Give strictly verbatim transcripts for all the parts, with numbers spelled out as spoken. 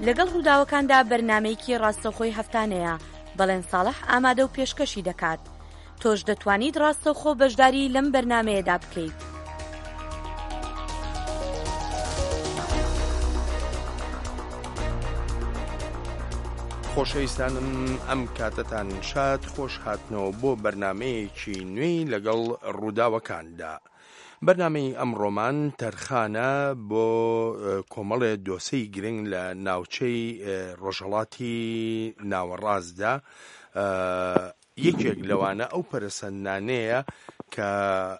لەگەڵ ڕووداوەکاندا بەرنامەیەکی ڕاستەوخۆی هەفتانەیە بەڵێن ساڵح ئامادە و پێشکەشی دەکات. تۆش دەتوانیت ڕاستەوخۆ بەشداری لەم بەرنامەیەدا بکەیت. خۆشەویستانم ئەم کاتتان شاد خۆش هاتنەوە بۆ بەرنمەیەکی نوێی لەگەڵ ڕووداوەکاندا. بەرنامەی ئەمڕۆمان تەرخانە بۆ کۆمەڵێ دۆسەی گرنگ لە ناوچەی ڕۆژهەڵاتی ناوەڕاستدا یەکێک لەوانە ئەو پەرسەندانەیە کە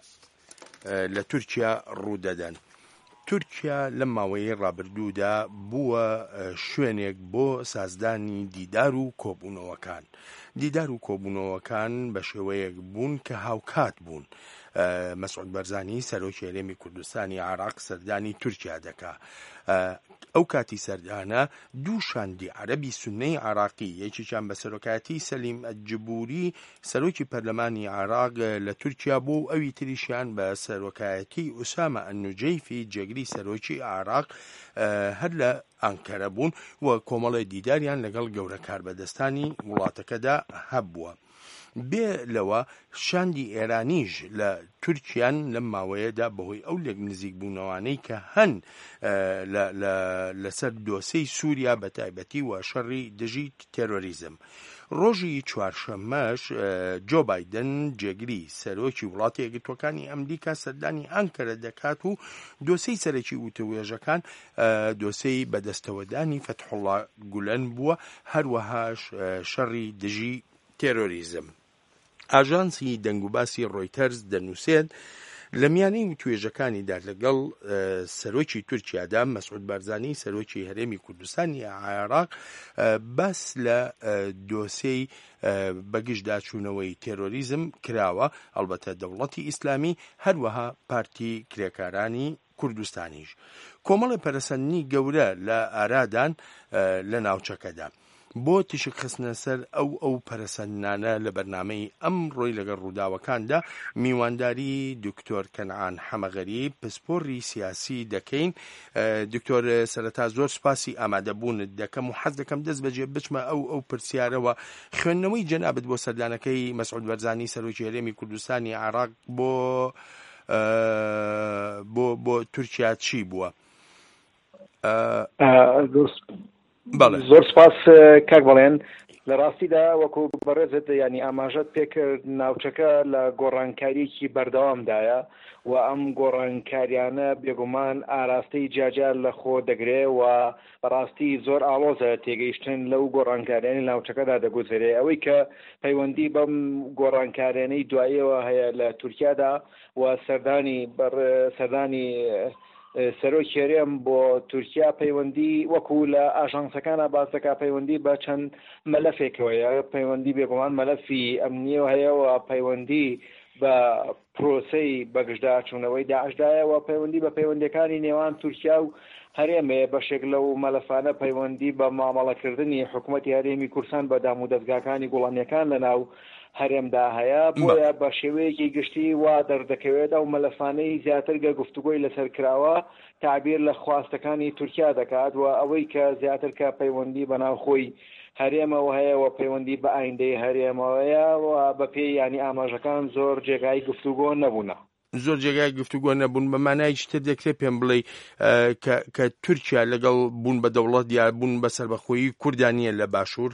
لە تورکیا ڕوودەدەن. تورکیا لەم ماوەی ڕابردوودا بووە شوێنێک بۆ سازدانی دیدار و کۆبوونەوەکان. دیدار و کۆبوونەوەکان بە شێوەیەک بوون کە هاوکات بوون. مەسعود بەرزانی سەرۆکی هەرێمی کوردستانی عێراق سەردانی تورکیا دەکا. ئەو کاتی سەردانە دوو شاندی عەرەبی سوننەی عێراقی، یەکێکیان بە سەرۆکایەتی سەلیم ئەجبوری سەرۆکی پەرلەمانی عێراق لە تورکیا بوو، ئەوی تریشیان بە سەرۆکایەتی ئوسامە ئەنوجەیفی جێگری سەرۆکی عێراق هەر لە ئەنکەرە بوون و کۆمەڵی دیداریان لەگەڵ گەورە کاربەدەستانی وڵاتەکەدا هەبووە. بێ لەوە شاندی ئێرانیش لە تورکیان لەم ماوەیەدا بەهۆی ئەو لێک نزیک بوونەوانەی کە هەن لەسەر دۆسەی سووریا بە تایبەتی و شەڕی دژی تێرۆریزم. ڕۆژی چوارشەممەش جۆ بایدن جێگری سەرۆکی وڵاتی یەکگرتووەکانی ئەمریکا سەردانی ئەنکەرە دەکات و دۆسەی سەرەکی وتەوێژەکان دۆسەی بەدەستەوەدانی فەتحوڵڵا گولەن بووە، هەروەهاش شەڕی دژی تێرۆریزم. ئاژانسی دەنگوباسی ڕۆیتەرز دەنووسێت لە میانەی وتوێژەکانیدا لەگەڵ سەرۆکی تورکیادا مەسعود بەرزانی سەرۆکی هەرێمی کوردستانی عێراق باس لە دۆسەی بەگشتداچوونەوەی تێرۆریزم کراوە، ئەڵبەتە دەوڵەتی ئیسلامی هەروەها پارتی کرێکارانی کوردستانیش. کۆمەڵی پەرسەندنی گەورە لە ئارادان لە ناوچەکەدا. بۆ تشک خستنە سەر ئەو ئەو پەرسەندانە لە بەرنامەی ئەم ڕۆی لەگەڵ ڕووداوەکاندا میوانداری دکتۆر کەنعان حەمەغەری پسپۆڕی سیاسی دەکەین. دکتۆر سەرەتا زۆر سپاسی ئامادەبوونت دەکەم و حەز دەکەم دەست بەجێ بچمە ئەو ئەو پرسیارەوە. خوێندنەوەی جەنابەت بۆ سەردانەکەی مەسعود بەرزانی سەرۆکی هەرێمی کوردستانی عێراق بۆ بۆ بۆ تورکیا چی بووە؟ زۆر سپاس کاک بەڵێن. لە ڕاستیدا وەکو بەڕێزت ینی ئاماژەت پێکرد ناوچەکە لە گۆڕانکاریەکی بەردەوامدایە و ئەم گۆڕانکاریانە بێگومان ئاراستەی جاجار لە خۆ دەگرێ و بەڕاستی زۆر ئاڵۆزە تێگەیشتن لەو گۆڕانکاریانی ناوچەکەدا دەگوزرێ. ئەوەی کە پەیوەندی بەم گۆڕانکاریانەی دواییەوە هەیە لە تورکیادا و سەردانی سەردانی سەرۆکی هەرێم بۆ تورکیا پەیوەندی وەکو لە ئاژانسەکانە باسەکە پەیوەندی بە چەند مەلەفێکەوەیە. پەیوەندی بێگومان مەلەفی ئەمنیە هەیەەوە، پەیوەندی بە پرۆسەی بەگشتداچوونەوەی داعشدایە و پەیوەندی بە پەیوەندیەکانی نێوان تورکیا و هەرێمێ بەشێک لەو مەلەفانە پەیوەندی بە مامەڵەکردنی حکوومەتی هەرێمی کوردستان بە دام و دەستگاکانی گوڵانیەکان لە ناو هەرێمدا هەیە. بۆیە بە شێوەیەکی گشتی وا دەردەکەوێت ئەو مەلەفانەی زیاتر گە گفتوگۆی لەسەر کراوە تعبیر لە خواستەکانی تورکیا دەکات و ئەوەی کە زیاتر کە پەیوەندی بەناوخۆی هەرێمەوە هەیە و پەیوەندی بە ئایندەی هەرێمەوەیە و بە پێی ینی ئاماژەکان زۆر جێگای گفتوگۆ نەبوونە. زۆر جێگای گفتوگۆ نەبوون بە مانای شتە دەکرێت پێم بڵێ کە تورکیا لەگەڵ بوون بە دەوڵەت یا بوون بەسەر بەخۆیی کوردانیە لە باشوور.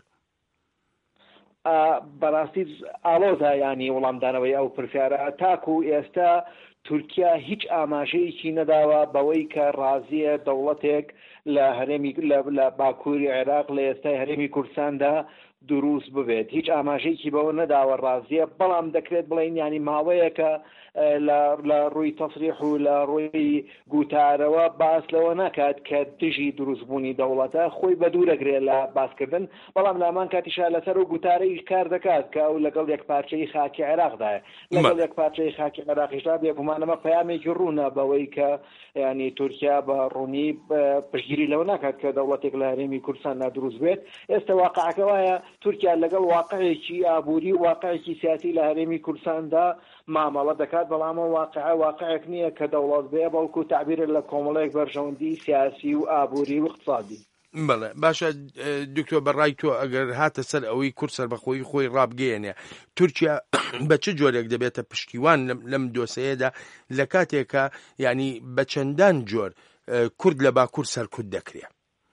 بەڕاستی ئاڵۆزە ینی وەڵامدانەوەی ئەو پرسیارە تاکو ئێستا تورکیا هیچ ئاماژەیەکی نەداوە بەوەی کە ڕازیە دەوڵەتێک لە هەرێمی لە باکووری عێراق لە ئێستای هەرێمی کوردستاندا دروست ببێت. هیچ ئاماژەیەکی بەوە نەداوە ڕازیە، بەڵام دەکرێت بڵین ینی ماوەیەکە لە ڕووی تەسریح و لە ڕووی گوتارەوە باس لەوە ناکات کە دژی دروستبوونی دەوڵەتە خۆی بە دوور دەگرێت لە باسکردن، بەڵام لامان کاتیشا لەسەر و گوتارەی کار دەکات کە ئەو لەگەڵ یەک پارچەی خاکی عێراقدایە. لەگەڵ یەک پارچەی خاکی عێراقیشدا بێگومانەمە پەیامێکی ڕوونە بەوەی کە ینی تورکیا بە ڕوونی پشتگیری لەوە ناکات کە دەوڵەتێک لە هەرێمی کوردستان نادروست بێت. ئێستا واقعەکە وایە تورکیا لەگەڵ واقعێکی ئابووری واقعێکی سیاسی لە هەرێمی کوردستاندا مامەڵە دەکات، بەڵام واقعە واقعێک نییە کە دەوڵەت بێ بەڵکو تعبیر لە کۆمەڵێک بەرژەوەندی سیاسی و ئابووری و اقتصادی. بەڵێ باشە دکتۆر بەڕای تۆ ئەگەر هاتە سەر ئەوەی کورد سەربەخۆیی خۆی ڕابگەیەنێ تورکیا بە چه جۆرێک دەبێتە پشتیوان لەم دۆسەیەدا لە کاتێکە ینی بە چەندان جۆر کورد لە باکوور سەرکوت دەکرێت؟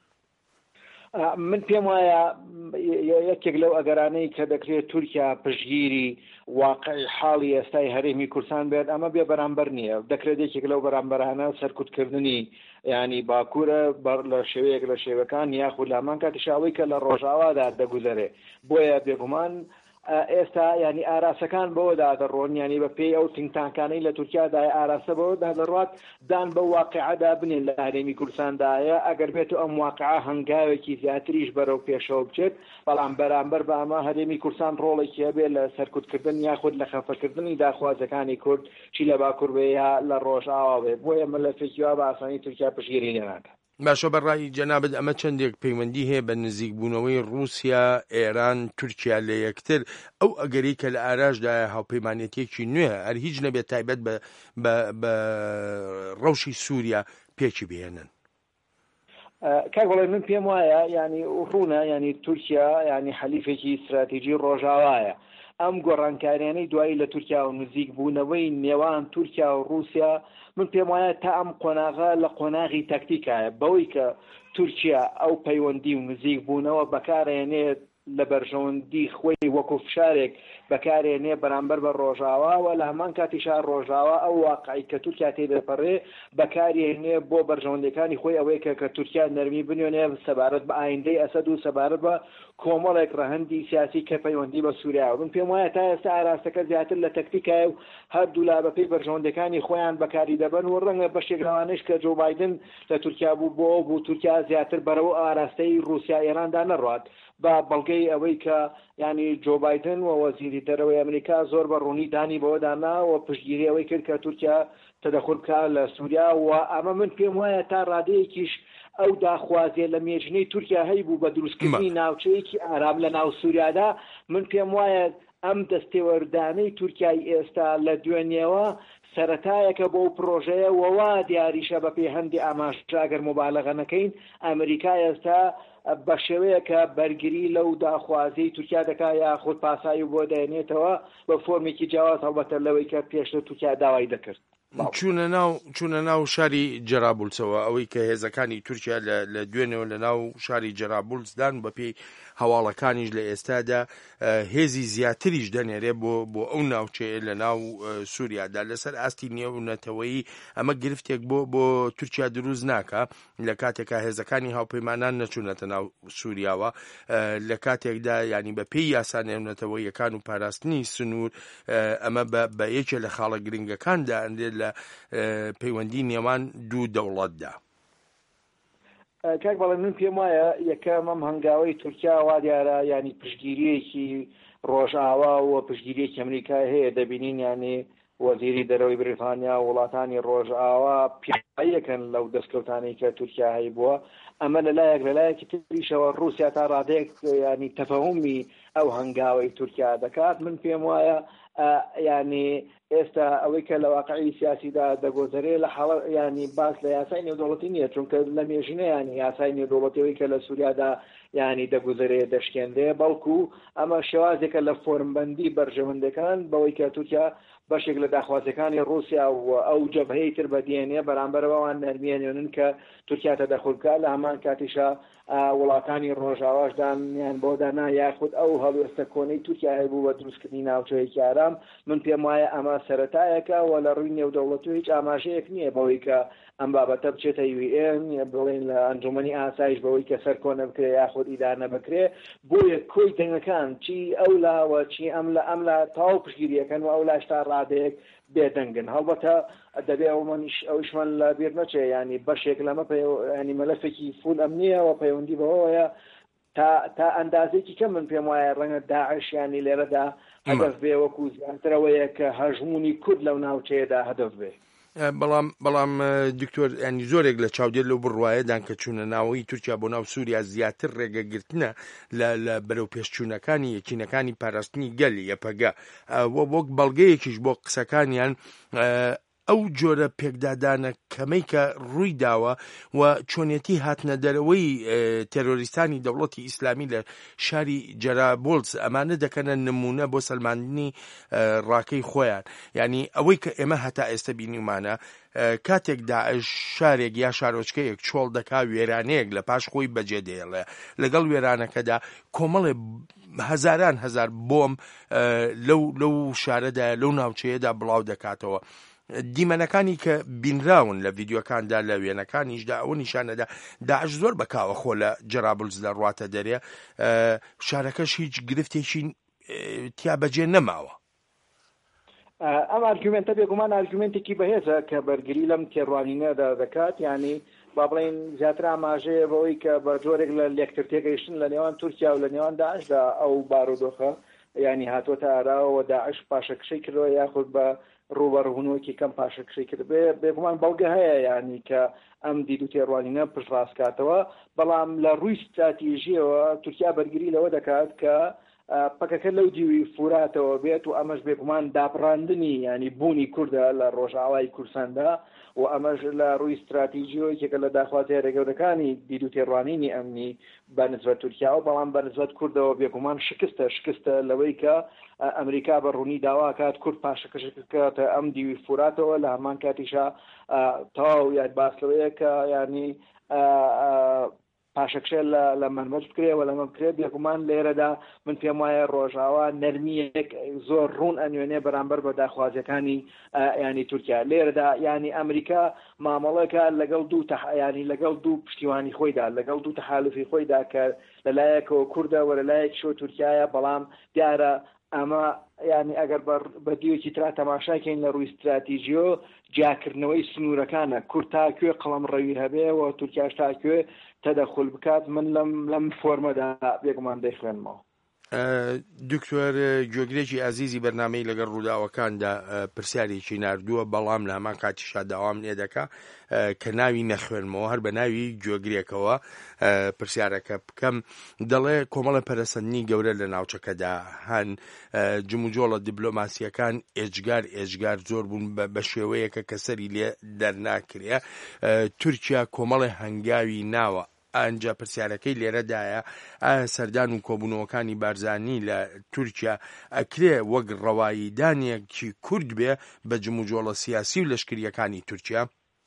من پێم وایە یەکێک لەو ئەگەرانەی کە دەکرێت تورکیا پشتگیری واقعی حاڵی ئێستای هەرێمی کوردستان بێت ئەمە بێ بەرامبەر نییە، دەکرێت یەکێک لەو بەرامبەرانە سەرکوتکردنی ینی باکوورە لە شێوەیەک لە شێوەکان یاخود لە هەمان کاتیشاوەی کە لە ڕۆژاوادا دەگوزارێ. بۆیە بێگومان ئێستا ینی ئاراسەکان بەوەدا دەڕۆن، ینی بە پێی ئەو تینگتانکانەی لە تورکیادا ئاراسە بەوەدا دەڕات دان بە واقعەدا بنێن لە هەرێمی کوردستاندایە ئەگەر بێت و ئەم واقعە هەنگاوێکی زیاتریش بەرەو پێشەوە بچێت، بەڵام بەرامبەر بە ئەمە هەرێمی کوردستان ڕۆڵێکی هەبێت لە سەرکوتکردن یاخود لە خەفەکردنی داخوازەکانی کورد چی لە باکوور بێ یا لە ڕۆژئاوا بێت. بۆیە مەلەفێکی وا بە ئاسانی تورکیا پشتگیری ناکات. باشە بەڕای جەنابەت ئەمە چەندێک پەیوەندی هەیە بە نزیکبوونەوەی رووسیا، ئێران، تورکیا لە یەکتر، ئەو ئەگەری کە لە ئاراشدایە هاوپەیمانێتێکی نوێ هەر هیچ نەبێت تایبەت بە ڕەوشی سووریا پێکی بهێنن. کاک بەڵێ من پێم وایە ینی ڕوونە ینی تورکیا ینی حەلیفێکی استراتیژی ڕۆژاوایە. ئەم گۆڕانکاریانەی دوایی لە تورکیا و نزیک بوونەوەی نێوان تورکیا و رووسیا من پێم وایە تا ئەم قۆناغا لە قۆناغی تاکتیکایە بەوەی کە تورکیا ئەو پەیوەندی و نزیک بوونەوە بەکارێنێت لە بەرژەوەندی خۆی وەکو فشارێک بەکارێنێ بەرامبەر بە ڕۆژاواوە لە هەمان کاتیشا ڕۆژاوا ئەو واقعی کە تورکیا تێدەپەڕێ بەکارێنێ بۆ بەرژەوەندەکانی خۆی ئەوەی کە کە تورکیا نەرمی بنوێنێ سەبارەت بە ئایندەی ئەسەد و سەبارەت بە کۆمەڵێک ڕەهەندی سیاسی کە پەیوەندی بە سووریا. من پێم وایە تا ئێستا ئاراستەکە زیاتر لە تەکتیکایە و هەردوو لا بەپێی بەرژەوەندەکانی خۆیان بەکاری دەبن و ڕەنگە بەشێک لەوانەیش کە جۆ بایدن لە تورکیا بوو بۆ بوو تورکیا زیاتر بەرەو ئاراستەی رووسیا ئێراندا نەڕات بە بەڵگەی ئەوەی کە ینی جۆ بایدن و وەزیری دەرەوەی ئەمریکا زۆر بە ڕوونی دانی بەوەدانا و پشتگیری ئەوەی کرد کە تورکیا تەدەخل بکە لە سووریا و ئەمە من پێم وایە تا ڕادەیەکیش ئەو داخوازیە لە مێژنەی تورکیا هەیبوو بە دروستکردنی ناوچەیەکی ئارام لە ناو سووریادا. من پێم وایە ئەم دەستێوەردانەی تورکیای ئێستا لە دوێنێەوە سەرەتایەکە بۆ پرۆژەیە وەوا دیاریشە بە پێی هەندی ئاماژراگەر مبالەغە نەکەین ئەمریکا ئێستا بە شێوەیەکە بەرگری لەو داخوازی تورکیا دەکات یاخود پاسایی بۆ دەێنێتەوە بە فۆرمێکی جیاواز هەڵبەتە لەوەی کە پێشتر تورکیا داوای دەکرد. چوونە ناو چوونە ناو شاری جەرابولسەوە ئەوەی کە هێزەکانی تورکیا لە دوێنەوە لە ناو شاری جەرابولسدان بە پێی هەواڵەکانیش لە ئێستادا هێزی زیاتریش دەنێرێ بۆ بۆ ئەو ناوچەیە لە ناو سووریادا لەسەر ئاستی نێونەتەوەی ئەمە گرفتێک بۆ بۆ تورکیا دروست ناکە لە کاتێکا هێزەکانی هاوپەیمانان نەچوونەتە ناو سووریاوە لە کاتێکدا ینی بە پێی یاسا نێونەتەوەیەکان و پاراستنی سنوور ئەمە بە یەکێ لە خاڵە گرنگەکاندا ئەندێت لە پەیوەندی نێوان دوو دەوڵەتدا. کاک بەڵێ من پێم وایە یەکەم ئەم هەنگاوەی تورکیا وا دیارە ینی پشتگیریەکی ڕۆژئاوا و پشتگیریەکی ئەمریکای هەیە دەبینین یانێ وەزیری دەرەوەی بریتانیا و وڵاتانی ڕۆژئاوا پیاەکەن لەو دەستکەوتانەی کە تورکیا هەیبووە. ئەمە لەلایەک لەلایەکی تریشەوە رووسیا تا ڕادەیەک ینی تەفەهومی ئەو هەنگاوەی تورکیا دەکات. من پێم وایە ینی ئێستا ئەوەی کە لە واقعی سیاسیدا دەگۆزەرێ لە حاڵ ینی باس لە یاسای نێودەوڵەتی نییە چونکە لە مێژنە ینی یاسای نێودەوڵەتیەوەی کە لە سووریادا ینی دەگوزارێ دەشکێندێ بەڵکو ئەمە شێوازێکە لە فۆرمبەندی بەرژەوەندەکان بەوەی کە تورکیا بەشێک لە داخوازەکانی رووسیا و ئەو جەبهەی تر بەدێنێ بەرامبەرەوەوان نەرمیێنێنن کە تورکیا تەدەخولکە لە هەمان کاتیشا وڵاتانی ڕۆژاواشدان یان بۆدانا یاخود ئەو هەڵوێستە کۆنەی تورکیا هەبوو بە دروستکردنی ناوچەیەکی ئارام. من پێم وایە ئەمە سەرەتایەکە و لە ڕووی نێودەوڵەت و هیچ ئاماژەیەک نییە بەوەی کە ئەم بابەتە بچێتە یو ئێن بڵێن لە ئەنجومەنی ئاسایش بەوەی کە سەر کۆنە بکرێ یاخود ئیدارە بکرێ. بۆیە کۆی دەنگەکان چی ئەولاوە چی ئەم لە ئەم لە تاو پشگیریەکەن و ئەو لاشتا ڕادەیەک بێدەنگن. هەڵبەتە دەبێ ئەومەنیش ئەویشمان لە بیر نەچێ ینی بەشێک لەمە ینی مەلەفێکی فول ئەمنیەوە پەیوەندی بەوەیە تا تا ئەندازێکی کەم من پێم وایە ڕەنگە داعش ینی لێرەدا هەدەف بێ وەکو زیاترەوەیە کە هەژمونی کورد لەو ناوچەیەدا هەدەف بێ. بەڵام بەڵام دکتۆر ینی زۆرێک لە چاودێر لەو بڕواایەدان کە چوونە ناوەی تورکیا بۆ ناو سووریا زیاتر ڕێگەگرتنە لە بەرەو پێشچوونەکانی یەکینەکانی پاراستنی گەلی یەپەگە وەک بەڵگەیەکیش بۆ قسەکانیان ئەو جۆرە پێکدادانە کەمەی کە ڕووی داوە و چۆنێتی هاتنە دەرەوەی تێرۆریستانی دەوڵەتی ئیسلامی لە شاری جەرابۆلس ئەمانە دەکەنە نمونە بۆ سەلماندنی ڕاکەی خۆیان. یعنی ئەوەی کە ئێمە هەتا ئێستا بینیمانە کاتێک داعش شارێک یا شارۆچکەیەک چۆڵ دەکا وێرانەیەک لە پاش خۆی بەجێ دێڵێ، لەگەڵ وێرانەکەدا کۆمەڵێ هەزاران هەزار بۆم لەو لەو شارەدا لەو ناوچەیەدا بڵاو دەکاتەوە. دیمەنەکانی کە بینراون لە ڤیددیۆکاندا لە وێنەکانیشدا ئەوە نیشانەدا داعش زۆر بەکاوە خۆ لە جەرابڵز دەڕواتە دەرێ، شارەکەش هیچ گرفتێکی تیا بەجێ نەماوە. ئەم ئارگومنتە بێگومان ئارگومنتێکی بەهێزە کە بەرگری لەم تێڕوانینەدا دەکات، یعنی با بڵێن زیاتر ئاماژەیە بەوەی کە بە جۆرێک لە لێکتر تێگەیشتن لە نێوان تورکیا و لە نێوان داعشدا ئەو بارودۆخە ینی هاتوۆتە ئاراوە داعش پاشەکشەی کردەوە یاخود بە ڕوبەڕهونەوەکی کەم پاشەکشەی کرد بێ بێگومان بەڵگە هەیە یعنی کە ئەم دید و تێڕوانینە پشت ڕاستکاتەوە. بەڵام لە ڕووی استراتیژیەوە تورکیا بەرگری لەوە دەکات کە پەکەکە لەو دیوی فوراتەوە بێت و ئەمەش بێگومان داپڕاندنی ینی بوونی کوردە لە ڕۆژاوای کورساندا و ئەمەش لە ڕووی استراتیژیەوە یەکێکە لە داخواتیە ڕێگەورەکانی دید و تێڕوانینی ئەمنی بەنسبەت تورکیا و بەڵام بەنسبەت کوردەوە بێگومان شکستە شکستە لەوەی کە ئەمریکا بە ڕوونی داواکات کورد پاشەکەشکاتە ئەم دیوی فوراتەوە لە هەمان کاتیشا تەواو یاد باسلەوەیە کە ینی پاشەکشێ لە مەرمەج بکرێەوە لەمە بکرێت بێگومان لێرەدا من پێم وایە ڕۆژاوا نەرمیەک زۆر ڕوون ئەنوێنێ بەرامبەر بە داخوازیەکانی ینی تورکیا. لێرەدا ینی ئەمریکا مامەڵەکە لەگەڵ دوو ینی لەگەڵ دوو پشتیوانی خۆیدا لەگەڵ دوو تەحالفی خۆیدا کە لەلایەکەوە کووردە وە لەلایەک شۆ تورکایە، بەڵام دیارە ئەمە ینی ئەگەر بە دیوەکی ترا تەماشاکەین لە ڕووی استراتیژیۆ جاکردنەوەی سنوورەکانە کورد تاکوێ قەڵەم ڕەوی هەبێ و تورکیاش تاکوێ تەدەخل بکات. من لەم لەم فۆرمەدا بێگومان دەیخوێنمەوە. دکتۆر گوێگرێکی ئازیزی بەرنامەی لەگەڵ ڕووداوەکاندا پرسیارێکی ناردووە، بەڵام لە هەمان کاتیشا داوام لێ دەکا کە ناوی نەخوێنمەوە هەر بە ناوی گوێگرێکەوە پرسیارەکە بکەم. دەڵێ کۆمەڵە پەرەسەندنی گەورە لە ناوچەکەدا هەن، جموجۆڵە دیبلۆماسیەکان ئێجگار ئێجگار زۆر بوون بە شێوەیەکە کە سەری لێ دەرناکرێ. تورکیا کۆمەڵی هەنگاوی ناوە. ئەنجا پرسیارەکەی لێرەدایە ئایا سەردان و کۆبوونەوەکانی بارزانی لە تورکیا ئەکرێ وەک ڕەواییدانێکی کورد بێ بە جموجۆڵە سیاسی و لەشکریەکانی تورکیا؟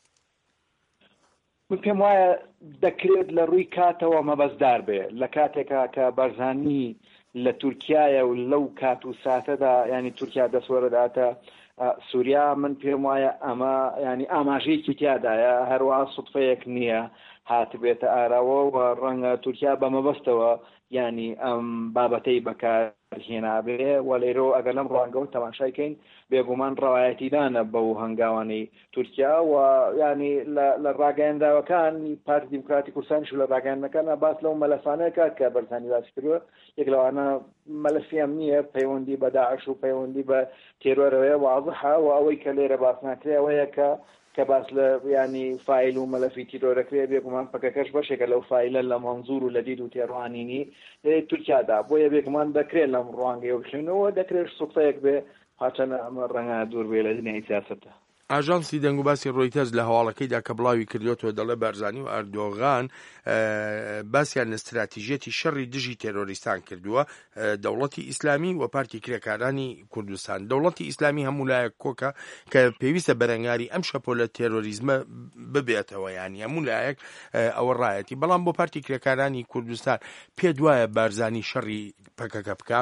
من پێم وایە دەکرێت لە ڕووی کاتەوە مەبەستدار بێ. لە کاتێکا کە بارزانی لە تورکایە و لەو کات و ساتەدا ینی تورکیا دەسوەرەداتە سووریا، من پێم وایە ئەمە ینی ئاماژەیەکی تیادایە، هەروەها سوتفەیەک نییە هات بێتە ئاراوە و ڕەنگە تورکیا بە مەبەستەوە ینی ئەم بابەتەی بەکارهێنابێ و لێرەوە ئەگەر لەم ڕوانگەەوە تەماشایکەین بێگومان ڕەوایەتیدانە بەو هەنگاوانەی تورکیا و ینی لە ڕاگەیانداوەکان پارتی دیموکراتی کوردستانیش و لە ڕاگەیاندنەکان باس لەو مەلەفانەیە کات کە بەرزانی باسی کردووە. یەک لەوانە مەلەفی ئەم نییە پەیوەندی بە داعش و پەیوەندی بە تێرۆرەوەیە واضحە و ئەوەی کە لێرە باس ناکرێ ئەوەیە کە کە باس لە ینی فایل و مەلەفی تیرۆرەکرێ بێگومان پەکەکەش بەشێکە لەو فایلە لە مەنزوور و لە دید و تێڕوانینی تورکیادا، بۆیە بێگومان دەکرێت لەم ڕوانگەیە بخێنەوە دەکرێت سوقەیەک بێ هاچەنە ئەمە ڕەنگە دوور بێ لە دنیای سیاسەتە. ئاژانسی دەنگوباسی ڕۆیتەرز لە هەواڵەکەیدا کە بڵاوی کردوێتەوە دەڵێ بارزانی و ئەردۆغان باسییان استراتیژێتی شەڕی دژی تێرۆریستان کردووە دەوڵەتی ئیسلامی و پارتی کرێکارانی کوردستان. دەوڵەتی ئیسلامی هەمولایەک کۆکە کە پێویستە بەرەنگاری ئەم شەپۆ لە تێرۆریزمە ببێتەوە، ینی هەمولایەک ئەوە ڕایەتی. بەڵام بۆ پارتی کرێکارانی کوردستان پێ دوایە بارزانی شەڕی پەکەکە بکە؟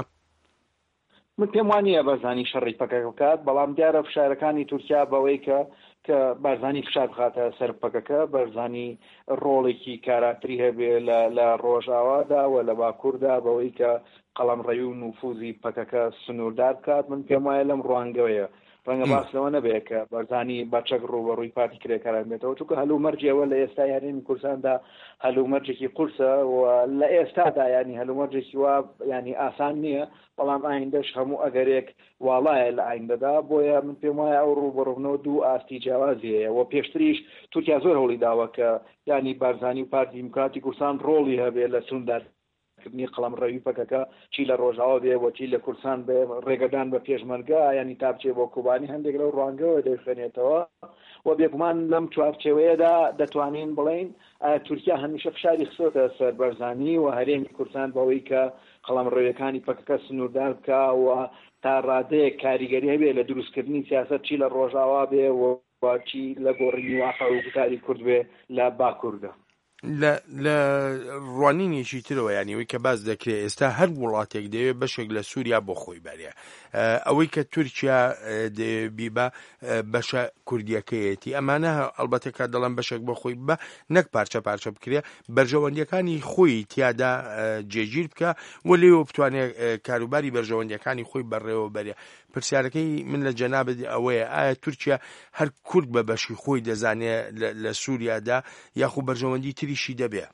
من پێم وانە بەرزانی شەڕی پەکەکە بکات، بەڵام دیارە فشارەکانی تورکیا بەوەی کە کە بارزانی فشار بخاتە سەر پەکەکە، بەرزانی ڕۆڵێکی کاراتری هەبێ لە ڕۆژاوادا و لە باکووردا بەوەی کە قەڵەمڕەوی و نوفوزی پەکەکە سنووردار بکات. من پێم وایە لەم ڕوانگەوەیە ڕەنگە باس لەوە نەبێ کە بەرزانی بەچەک ڕوبەڕووی پارتی کرێکاران بێتەوە، چونکە هەلوو مەرجێوە لە ئێستا هەرێمی کوردستاندا هەلوو مەرجێکی قورسە و لە ئێستادا ینی هەلوو مەرجێکی وا ینی ئاسان نییە، بەڵام ئایندەش هەموو ئەگەرێک واڵایە لە ئایندەدا. بۆیە من پێم وایە ئەو ڕوبەڕوونەوە دوو ئاستی جیاوازیەیە و پێشتریش تورکیا زۆر هەوڵی داوە کە ینی بارزانی و پارتی دیموکراتی کوردستان ڕۆڵی هەبێ لە چوندار دروستکردنی قەڵەمڕەوی پەکەکە چی لە ڕۆژاوا بێ و چی لە کوردستان بێ ڕێگەدان بە پێشمەرگە ینی تابچێ بۆ کوبانی هەندێک لەو ڕوانگەوە دەخوێنێتەوە و بێگومان لەم چوارچێوەیەدا دەتوانین بڵین تورکیا هەمیشە فشاری خسۆتە سەر بەرزانی و هەرێمی کوردستان بەوەی کە قەڵەمڕەویەکانی پەکەکە سنووردار بکە و تا ڕادەیەک کاریگەری هەبێ لە دروستکردنی سیاسەت چی لە ڕۆژاوا بێ و چی لە گۆڕینی واقع و گوتاری کورد بێ لە باکووردا. لە ڕوانینێکی ترەوە یانیەوەی کە باز دەکرێت ئێستا هەر وڵاتێک دەوێت بەشێک لە سووریا بۆ خۆی بەرێ ئەوەی کە تورکیا دەبیبە بەشە کوردیەکەیەتی ئەمانە ئەلبەتە کە دەڵێن بەشێک بۆ خۆی بە نەک پارچە پارچە بکرێ بەرژەوەندیەکانی خۆی تیادا جێگیر بکە و لێوە بتوانێت کاروباری بەرژەوەندیەکانی خۆی بەڕێوە بەرێ. پرسیارەکەی من لە جەنابەت ئەوەیە ئایا تورکیا هەر کورد بە بەشی خۆی دەزانێت لە سووریادا یاخوو بەرژەوەندی تریشی دەبێ؟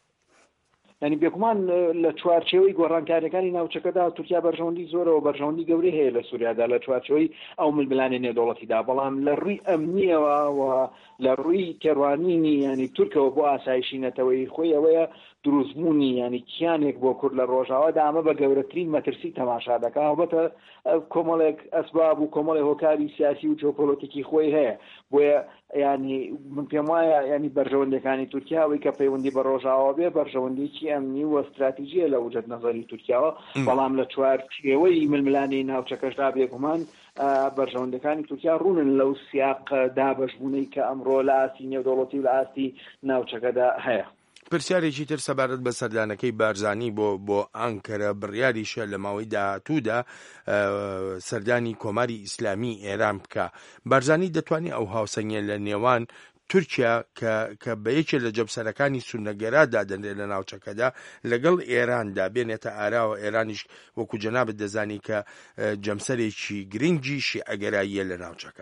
ینی بێگومان لە چوارچێوەی گۆڕانکاریەکانی ناوچەکەدا تورکیا بەرژەوەندی زۆرەوە بەرژەوەندی گەورەی هەیە لە سووریادا لە چوارچێوەی ئەو ململانێ نێودەوڵەتیدا، بەڵام لە ڕووی ئەمنیەوە و لە ڕووی تێڕوانینی ینی تورکەوە بۆ ئاسایشی نەتەوەی خۆی ئەوەیە دروستبوونی ینی کیانێک بۆ کورد لە ڕۆژاوادا ئەمە بە گەورەترین مەترسی تەماشا دەکا. هەڵبەتە کۆمەڵێک ئەسباب و کۆمەڵی هۆکاری سیاسی و جیۆپۆلیتیکی خۆی هەیە بۆیە ینی من پێم وایە ینی بەرژەوەندەکانی تورکیاوەی کە پەیوەندی بە ڕۆژاوا بێ بەرژەوەندێکی ئەمنی و استراتیژیە لە وجەت نەزەری تورکیاوە، بەڵام لە چوارچێوەی ململانی ناوچەکەشدا بێگومان بەرژەوەندەکانی تورکیا ڕوونن لەو سیاق دابەشبوونەی کە ئەمڕۆ لە ئاستی نێودەوڵەتی و لە ئاستی ناوچەکەدا هەیە. پرسیارێکی تر سەبارەت بە سەردانەکەی بارزانی بۆ بۆ ئەنکەرە بڕیاریشە لە ماوەی داهاتوودا سەردانی کۆماری ئیسلامی ئێران بکە. بارزانی دەتوانێت ئەو هاوسەنگە لە نێوان تورکیا کە بە یەکێ لە جەبسەرەکانی سونەگەرادا دەنرێت لە ناوچەکەدا لەگەڵ ئێراندا بێنێتە ئاراوە ئێرانیش وەکو جەنابەت دەزانی کە جەمسەرێکی گرنگی شیعەگەراییە لە ناوچەکە.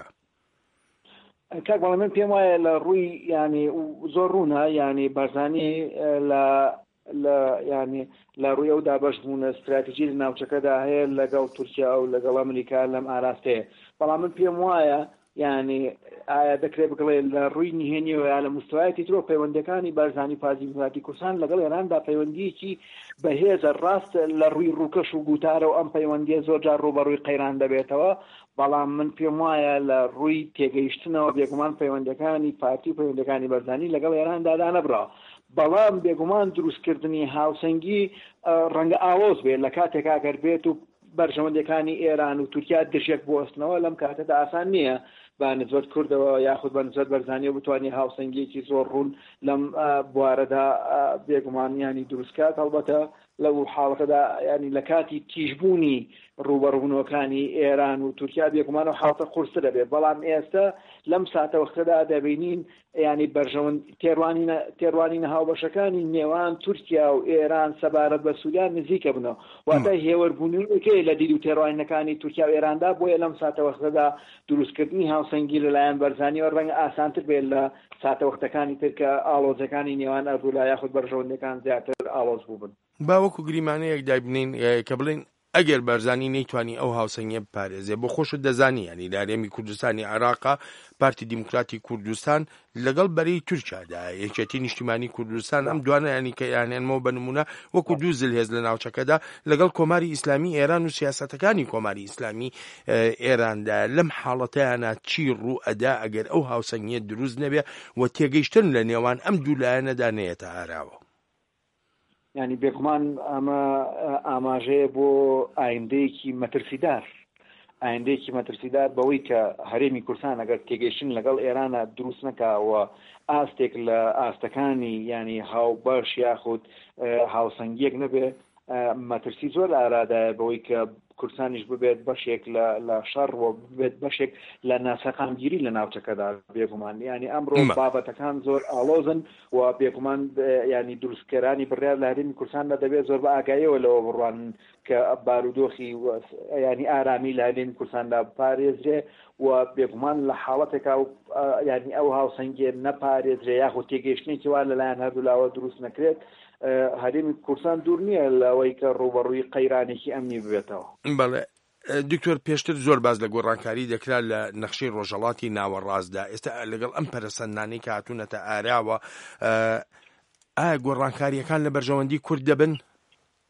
کاک بەڵام من پێم وایە لە ڕووی ینی زۆر ڕوونە ینی بارزانی لە لە ینی لە ڕووی ئەو دابەشبوون استراتیژی لە ناوچەکەدا هەیە لەگەڵ تورکیا و لەگەڵ ئەمریکا لەم ئاراستەیە، بەڵام من پێم وایە ینی ئایا دەکرێت بگڵێ لە ڕووی نهێنیەوە یا لە مستوایەتی ترۆ پەیوەندەکانی بارزانی پازی وڵاتی کوردستان لەگەڵ ئێراندا پەیوەندیەکی بەهێزە ڕاست لە ڕووی ڕووکەش و گوتارە و ئەم پەیوەندیە زۆر جار ڕوبەڕووی قەیران دەبێتەوە، بەڵام من پێم وایە لە ڕووی تێگەیشتنەوە بێگومان پەیوەندەکانی پارتی و پەیوەندەکانی بەرزانی لەگەڵ ئێراندا نەبرا، بەڵام بێگومان دروستکردنی هاوسەنگی ڕەنگە ئاوۆز بێت لە کاتێکا گەر بێت و بەرژەوەندەکانی ئێران و تورکیا دژێک بۆستنەوە لەم کاتەدا ئاسان نییە بە نسبەت کوردەوە یاخود بە نسبەت بەرزانی و بتوانێت هاوسەنگێکی زۆر ڕوون لەم بوارەدا بێگومانیانی دروستکات. هەڵبەتە لەو حاڵەتەدا ینی لە کاتی تیژبوونی ڕوبەڕوونەوەکانی ئێران و تورکیا بێگومان و حاڵەتە قورسە دەبێت، بەڵام ئێستا لەم ساتە وەختەدا دەبینین ینی بەرژەوەند تێڕوانینە هاوبەشەکانی نێوان تورکیا و ئێران سەبارەت بە سووریا نزیکە بنەوە، واتە هێوەربوونەوەی لە دیری و تێڕوانینەکانی تورکیا و ئێراندا، بۆیە لەم ساتە وەختەدا دروستکردنی هاوسەنگی لەلایەن بەرزانیەوە ڕەنگە ئاسانتر بێت لە ساتە وەختەکانی تر کە ئاڵۆزەکانی نێوان ئەردوولا یاخود بەرژەوەندەکان زیاتر ئاڵۆز بووبن. باوەکو گریمانەیەک دابنین کە بڵین ئەگەر بەرزانی نەیتوانی ئەو هاوسەنگە بپارێزێ بۆ خۆشت دەزانی ینی لارێمی کوردستانی عێراقا پارتی دیموکراتی کوردستان لەگەڵ بەرەی تورکیادا یەکێتی نیشتیمانی کوردستان ئەم دوانە ینی کە یانێنمەوە بە نمونە وەکو دوو زلهێز لە ناوچەکەدا لەگەڵ کۆماری ئیسلامی ئێران و سیاسەتەکانی کۆماری ئیسلامی ئێراندا لەم حاڵەتەیانە چی ڕوو ئەدا ئەگەر ئەو هاوسەنگیە دروست نەبێ و تێگەیشتن لە نێوان ئەم دوو لایەنەدا نەیەتە ئاراوە؟ ینی بێگومان ئەمە ئاماژەیە بۆ ئایندەیەکی مەترسیدار ئایندەیەکی مەترسیدار بەوەی کە هەرێمی کوردستان ئەگەر تێگەیشتن لەگەڵ ئێرانە دروست نەکاوە ئاستێک لە ئاستەکانی ینی هاوبەش یاخود هاوسەنگیەک نەبێ، مەترسی زۆر ئارادایە بەوەی کە کوردستانیش ببێت بەشێک لە شەڕ و ببێت بەشێک لە ناسەقامگیری لە ناوچەکەدا بێگومان. ینی ئەمڕۆ بابەتەکان زۆر ئاڵۆزن و بێگومان ینی دروستکەرانی بڕیار لە هەرێمی کوردستاندا دەبێت زۆر بە ئاگاییەوە لەوە بڕوان کە بارودۆخی ینی ئارامی لە هەرێمی کوردستاندا بپارێزرێ و بێگومان لە حاڵەتێکا ینی ئەو هاوسەنگێ نەپارێزرێ یاخود تێگەیشتنێکی وا لەلایەن هەردوولاوە دروست نەکرێت، هەرێمی کوردستان دوور نییە لەوەی کە ڕوبەڕووی قەیرانێکی ئەمنی ببێتەوە. بەڵێ دکتۆر پێشتر زۆر باز لە گۆڕانکاری دەکرا لە نەخشەی ڕۆژهەڵاتی ناوەڕاستدا، ئێستا لەگەڵ ئەم پەرەسەندانەی کە هاتوونەتە ئاراوە ئایا گۆڕانکاریەکان لە بەرژەوەندی کورد دەبن؟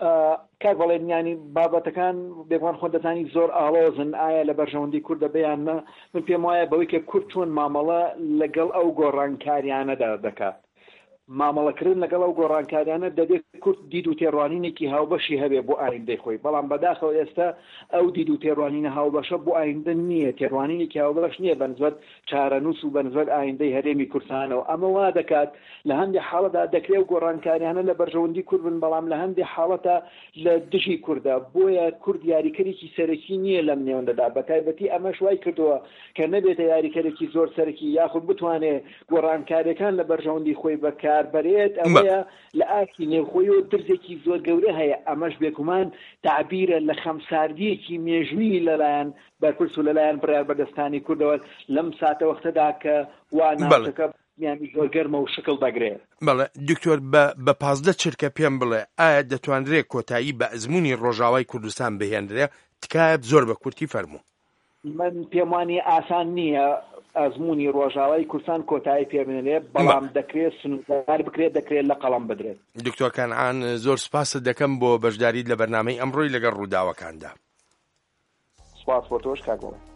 کاک بەڵێن ینی بابەتەکان بێگوان خۆ دەزانی زۆر ئاڵۆزن ئایا لە بەرژەوەندی کوردە بەیانمە من پێم وایە بەوەی کە کورد چۆن مامەڵە لەگەڵ ئەو گۆڕانکاریانەدا دەکات مامەڵەکردن لەگەڵ ئەو گۆڕانکاریانە دەبێت کورد دید و تێڕوانینێکی هاوبەشی هەبێ بۆ ئایندەی خۆی بەڵام بەداخەوە ئێستا ئەو دید و تێڕوانینە هاوبەشە بۆ ئایندە نییە تێڕوانینێکی هاوبەش نییە بەنسبەت چارەنووس و بەنسبەت ئایندەی هەرێمی کوردستانەوە ئەمە وا دەکات لە هەندێک حاڵەتدا دەکرێت و گۆڕانکاریانە لە بەرژەوەندی کورد بن بەڵام لە هەندێک حاڵەتە لە دژی کووردە بۆیە کورد یاریکەرێکی سەرەکی نییە لەم نێوەندەدا بە تایبەتی ئەمەش وای کردووە کە نەبێتە یاریکەرێکی زۆر سەرەکی یاخود بتوانێت گۆڕانکاریەکان لە بەرژەوەندی خۆی بەکاربەرێت لە ئاکی نێوخۆیەوە درزێکی زۆر گەورە هەیە ئەمەش بێگومان تعبیرە لە خەمساردیەکی مێژووی لەلایەن بەرپرس و لەلایەن بڕیار بەدەستانی کوردەوە لەم ساتە وەختەدا کە وا ناوچەکە میانی زۆر گەرمە و شکل دەگرێت. بەڵێ دکتۆر بە پازدە چرکە پێم بڵێ ئایا دەتوانرێت کۆتایی بە ئەزمموی ڕۆژاوای کوردستان بهێنرێ تکایە زۆر بە کورتی فەرموو. من پێم وانی ئاسان نییە ئەزمموی ڕۆژاوای کوردستان کۆتایی پێبنێ بەڵام دەکرێت سنوردار بکرێت دەکرێت لە قەڵەم بدرێت. دکتۆر کەنعان زۆر سپاس دەکەم بۆ بەشداریت لە بەرنامەی ئەمڕۆی لەگەڵ ڕووداوەکاندا. سپاس بۆ تۆش کاک بەڵێن.